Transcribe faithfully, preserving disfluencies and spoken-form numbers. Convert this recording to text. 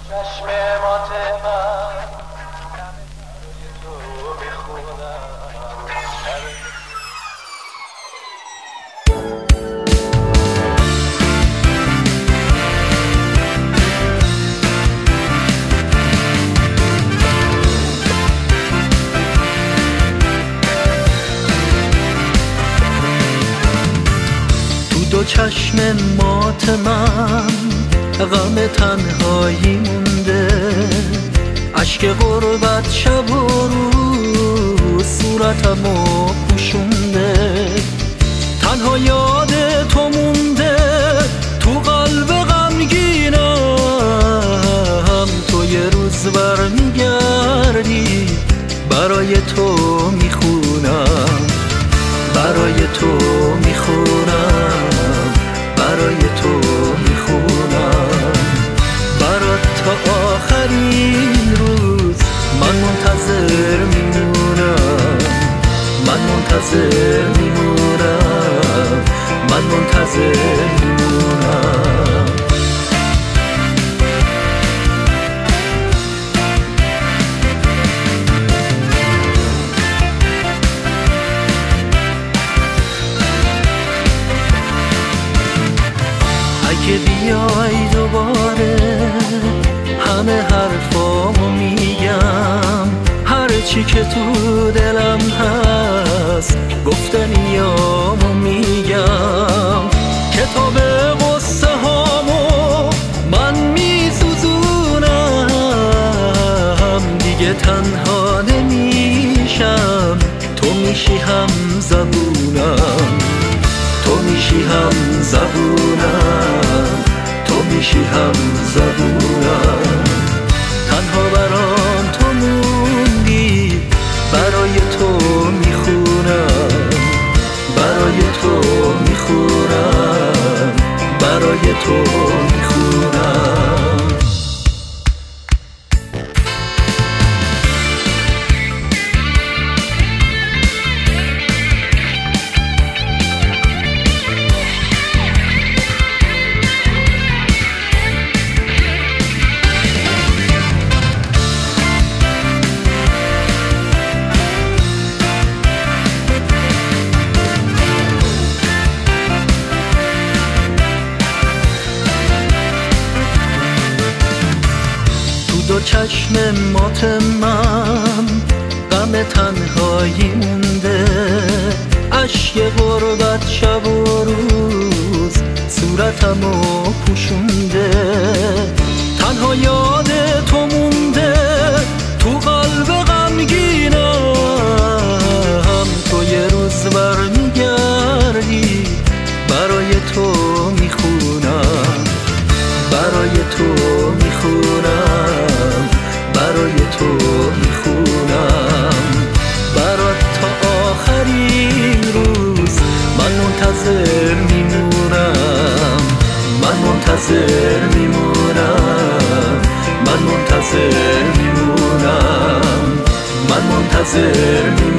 چشم ماتمم تو میخونم. تو دو چشم مات من غم تنهایی مونده، اشک غربت شب و روز صورتمو پوشونده. تنها یاد تو مونده تو قلب غمگینم، تو یه روز برمیگردی برای تو میخونم، برای تو میخونم، برای تو میخونم. برات تا آخرین روز من منتظر میمونم، من منتظر میمونم، من منتظر میمونم. اگه بیای دوباره همه حرفامو میگم، هر چی که تو دلم هست گفتنیامو میگم. کتاب قصه هامو من میسوزونم، دیگه تنها نمیشم، تو میشی هم زبونم، تو میشی هم زبونم، تو میشی هم زبونم. تنها برام تو موندی، برای تو میخونم، برای تو میخونم، برای تو میخونم. دو چشم مات من غم تنهایی مونده، اشک غربت شب و روز صورتمو پوشونده. تنها یاد تو مونده تو قلب غمگینم، تو یه روز برمیگردی برای تو میخونم، برای تو میخونم، برای تو میخونم. برات تا آخرین روز من منتظر میمونم، من منتظر میمونم، من منتظر میمونم، من منتظر میمونم.